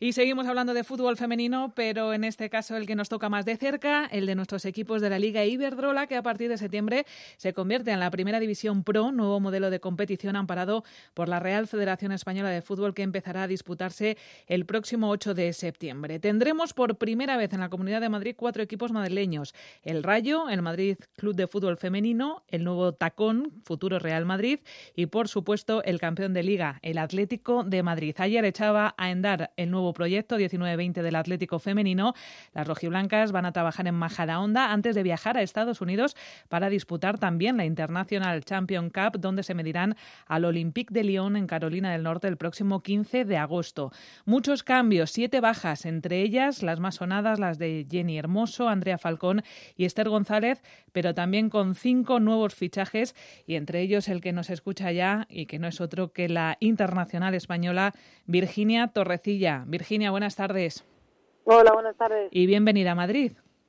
Y seguimos hablando de fútbol femenino, pero en este caso el que nos toca más de cerca, el de nuestros equipos de la Liga Iberdrola, que a partir de septiembre se convierte en la Primera División Pro, nuevo modelo de competición amparado por la Real Federación Española de Fútbol, que empezará a disputarse el próximo 8 de septiembre. Tendremos por primera vez en la Comunidad de Madrid 4 equipos madrileños: el Rayo, el Madrid Club de Fútbol Femenino, el nuevo Tacón, futuro Real Madrid, y por supuesto el campeón de Liga, el Atlético de Madrid. Ayer echaba a andar el nuevo proyecto 19-20 del Atlético Femenino. Las rojiblancas van a trabajar en Majadahonda antes de viajar a Estados Unidos para disputar también la International Champions Cup, donde se medirán al Olympique de Lyon en Carolina del Norte el próximo 15 de agosto. Muchos cambios, 7 bajas, entre ellas las más sonadas, las de Jenny Hermoso, Andrea Falcón y Esther González, pero también con 5 nuevos fichajes, y entre ellos el que nos escucha ya y que no es otro que la internacional española Virginia Torrecilla. Virginia, buenas tardes. Hola, buenas tardes. Y bienvenida a Madrid.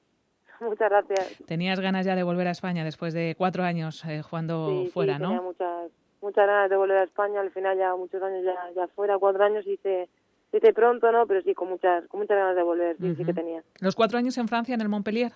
Muchas gracias. Tenías ganas ya de volver a España después de 4 años jugando fuera, ¿no? Sí, tenía muchas ganas de volver a España. Al final ya muchos años ya fuera, 4 años hice pronto, ¿no? Pero sí, con muchas ganas de volver, sí que tenía. ¿Los 4 años en Francia, en el Montpellier?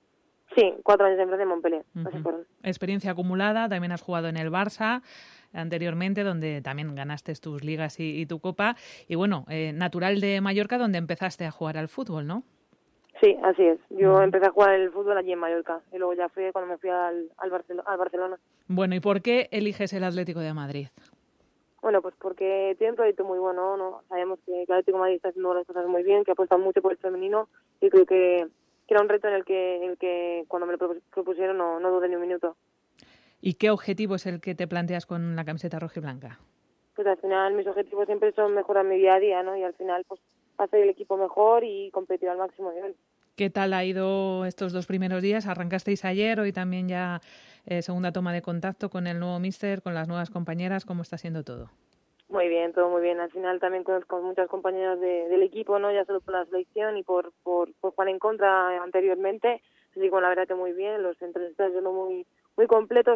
Sí, 4 años en Francia, en Montpellier. Así fueron. Experiencia acumulada, también has jugado en el Barça anteriormente, donde también ganaste tus ligas y tu copa. Y bueno, natural de Mallorca, donde empezaste a jugar al fútbol, ¿no? Sí, así es. Yo empecé a jugar el fútbol allí en Mallorca y luego ya fui cuando me fui al Barcelona. Bueno, ¿y por qué eliges el Atlético de Madrid? Bueno, pues porque tiene un proyecto muy bueno, ¿no? Sabemos que el Atlético de Madrid está haciendo las cosas muy bien, que apuesta mucho por el femenino, y creo que era un reto en el que cuando me lo propusieron no dudé ni un minuto. ¿Y qué objetivo es el que te planteas con la camiseta rojiblanca? Pues al final mis objetivos siempre son mejorar mi día a día, ¿no? Y al final pues hacer el equipo mejor y competir al máximo nivel. ¿Qué tal ha ido estos 2 primeros días? Arrancasteis ayer, hoy también ya segunda toma de contacto con el nuevo míster, con las nuevas compañeras. ¿Cómo está siendo todo? Muy bien, todo muy bien. Al final también conozco muchas compañeras del equipo, no ya solo por la selección y por jugar en contra anteriormente. Así que bueno, la verdad que muy bien. Los entrenamientos son muy completos,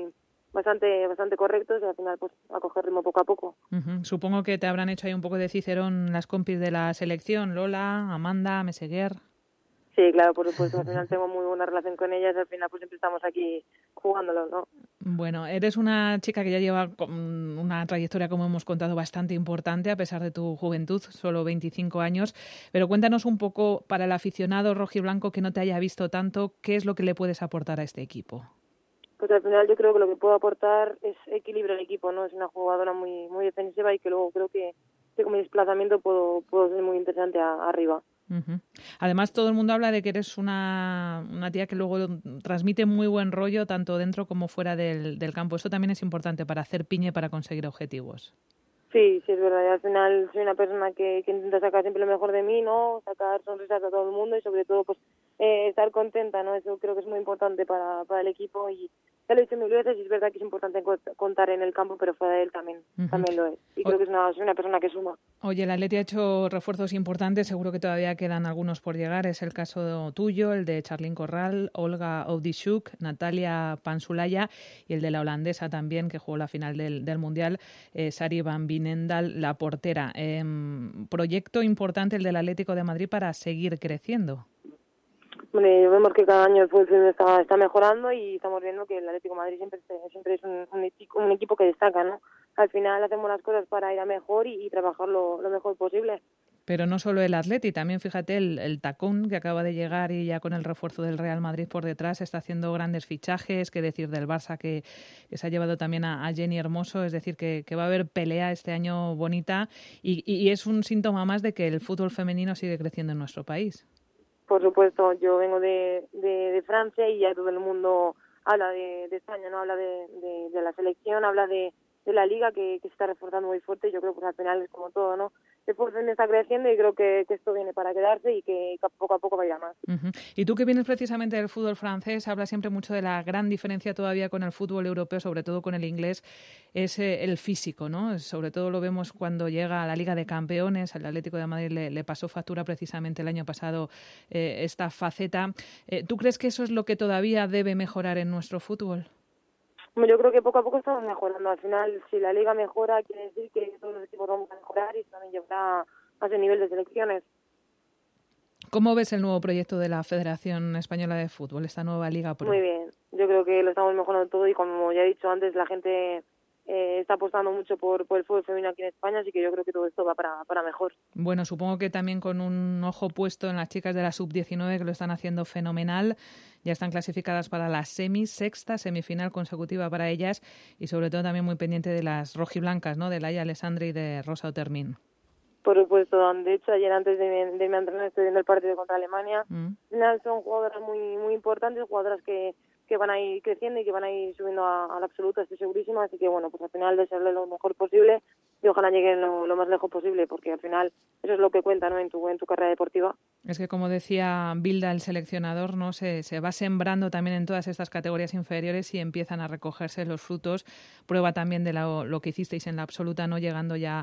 bastante correctos, y al final pues a coger ritmo poco a poco. Supongo que te habrán hecho ahí un poco de cicerón las compis de la selección, Lola, Amanda, Meseguer. Sí, claro, por supuesto. Al final tengo muy buena relación con ellas. Al final pues siempre estamos aquí jugándolo, ¿no? Bueno, eres una chica que ya lleva una trayectoria, como hemos contado, bastante importante a pesar de tu juventud, solo 25 años. Pero cuéntanos un poco, para el aficionado rojiblanco que no te haya visto tanto, ¿qué es lo que le puedes aportar a este equipo? Pues al final yo creo que lo que puedo aportar es equilibrio al equipo, ¿no? Es una jugadora muy defensiva y que luego creo que con mi desplazamiento puedo ser muy interesante arriba. Además, todo el mundo habla de que eres una tía que luego transmite muy buen rollo tanto dentro como fuera del campo. Eso también es importante para hacer piña y para conseguir objetivos. Sí, es verdad. Y al final soy una persona que intenta sacar siempre lo mejor de mí, ¿no? Sacar sonrisas a todo el mundo y sobre todo pues estar contenta, ¿no? Eso creo que es muy importante para el equipo, y ya lo he dicho mil veces, y es verdad que es importante contar en el campo, pero fuera de él también lo es. Y creo que soy una persona que suma. Oye, el Atleti ha hecho refuerzos importantes, seguro que todavía quedan algunos por llegar. Es el caso tuyo, el de Charlyn Corral, Olga Oudishuk, Natalia Pansulaya, y el de la holandesa también, que jugó la final del Mundial, Sari Van Binendal, la portera. Proyecto importante el del Atlético de Madrid para seguir creciendo. Bueno, vemos que cada año el fútbol está mejorando, y estamos viendo que el Atlético de Madrid siempre es un equipo que destaca, ¿no? Al final hacemos las cosas para ir a mejor y trabajar lo mejor posible. Pero no solo el Atleti, también fíjate el Tacón, que acaba de llegar y ya con el refuerzo del Real Madrid por detrás está haciendo grandes fichajes. Qué decir del Barça, que se ha llevado también a Jenny Hermoso. Es decir, que va a haber pelea este año bonita, y es un síntoma más de que el fútbol femenino sigue creciendo en nuestro país. Por supuesto, yo vengo de Francia y ya todo el mundo habla de España, no habla de la selección, habla de la liga que se está reforzando muy fuerte. Yo creo que al final es como todo, ¿no? El fútbol está creciendo y creo que esto viene para quedarse y que poco a poco va a ir a más. Y tú, que vienes precisamente del fútbol francés, hablas siempre mucho de la gran diferencia todavía con el fútbol europeo, sobre todo con el inglés, es el físico, ¿no? Sobre todo lo vemos cuando llega a la Liga de Campeones. Al Atlético de Madrid le pasó factura precisamente el año pasado esta faceta. ¿Tú crees que eso es lo que todavía debe mejorar en nuestro fútbol? Yo creo que poco a poco estamos mejorando. Al final, si la liga mejora, quiere decir que todos los equipos vamos a mejorar, y eso también llevará ese nivel de selecciones. ¿Cómo ves el nuevo proyecto de la Federación Española de Fútbol, esta nueva Liga Pro? Muy bien, yo creo que lo estamos mejorando todo y como ya he dicho antes, la gente está apostando mucho por el fútbol femenino aquí en España, así que yo creo que todo esto va para mejor. Bueno, supongo que también con un ojo puesto en las chicas de la Sub-19 que lo están haciendo fenomenal. Ya están clasificadas para la sexta semifinal consecutiva para ellas y sobre todo también muy pendiente de las rojiblancas, ¿no? De Laia Alessandri y de Rosa Otermin. Por supuesto, de hecho ayer antes de mi entrenar estoy viendo el partido contra Alemania. Al final son jugadoras muy importantes, jugadoras que van a ir creciendo y que van a ir subiendo a la absoluta, estoy segurísima, así que bueno, pues al final desearle lo mejor posible y ojalá lleguen lo más lejos posible, porque al final eso es lo que cuenta, ¿no? en tu carrera deportiva. Es que como decía Bilda, el seleccionador, ¿no? Se va sembrando también en todas estas categorías inferiores y empiezan a recogerse los frutos. Prueba también de lo que hicisteis en la absoluta, ¿no? Llegando ya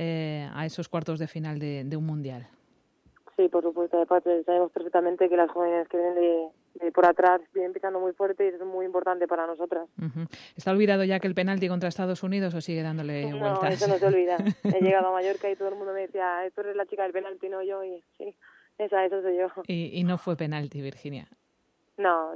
a esos cuartos de final de un mundial. Sí, por supuesto, aparte sabemos perfectamente que las jóvenes que vienen de por atrás vienen pisando muy fuerte y eso es muy importante para nosotras. Uh-huh. ¿Está olvidado ya que el penalti contra Estados Unidos o sigue dándole vueltas? No, eso no se olvida. He llegado a Mallorca y todo el mundo me decía, tú eres la chica del penalti, no yo, y sí, eso soy yo. Y no fue penalti, Virginia. No,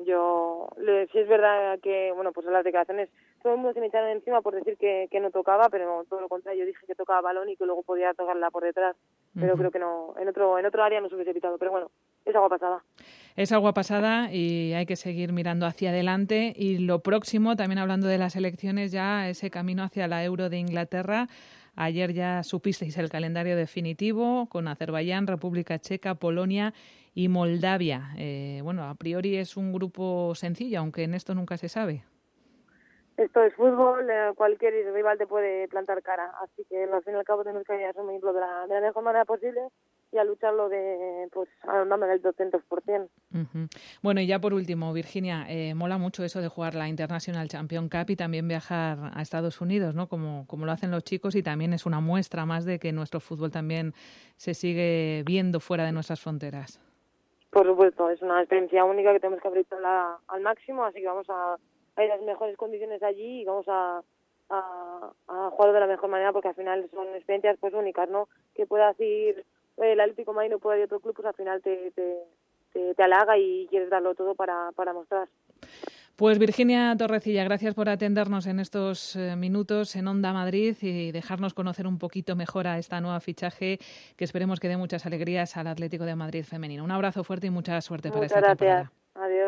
sí es verdad que, bueno, pues en las declaraciones todo el mundo se me echaron encima por decir que no tocaba, pero no, todo lo contrario, yo dije que tocaba balón y que luego podía tocarla por detrás, pero creo que no, en otro área no se hubiese pitado, pero bueno, es agua pasada. Es agua pasada y hay que seguir mirando hacia adelante y lo próximo, también hablando de las elecciones, ya ese camino hacia la Euro de Inglaterra. Ayer ya supisteis el calendario definitivo con Azerbaiyán, República Checa, Polonia y Moldavia. Bueno, a priori es un grupo sencillo, aunque en esto nunca se sabe. Esto es fútbol, cualquier rival te puede plantar cara, así que al fin y al cabo tenemos que asumirlo de la mejor manera posible y a lucharlo dándole el 200%. Uh-huh. Bueno, y ya por último, Virginia, mola mucho eso de jugar la International Champions Cup y también viajar a Estados Unidos, ¿no? Como lo hacen los chicos y también es una muestra más de que nuestro fútbol también se sigue viendo fuera de nuestras fronteras. Por supuesto, es una experiencia única que tenemos que aprovecharla al máximo, así que vamos a ir a las mejores condiciones allí y vamos a jugar de la mejor manera porque al final son experiencias pues únicas, ¿no? Que puedas ir el Atlético de Madrid o pueda ir a otro club, pues al final te halaga y quieres darlo todo para mostrar. Pues Virginia Torrecilla, gracias por atendernos en estos minutos en Onda Madrid y dejarnos conocer un poquito mejor a esta nueva fichaje que esperemos que dé muchas alegrías al Atlético de Madrid femenino. Un abrazo fuerte y mucha suerte para esta temporada. Adiós.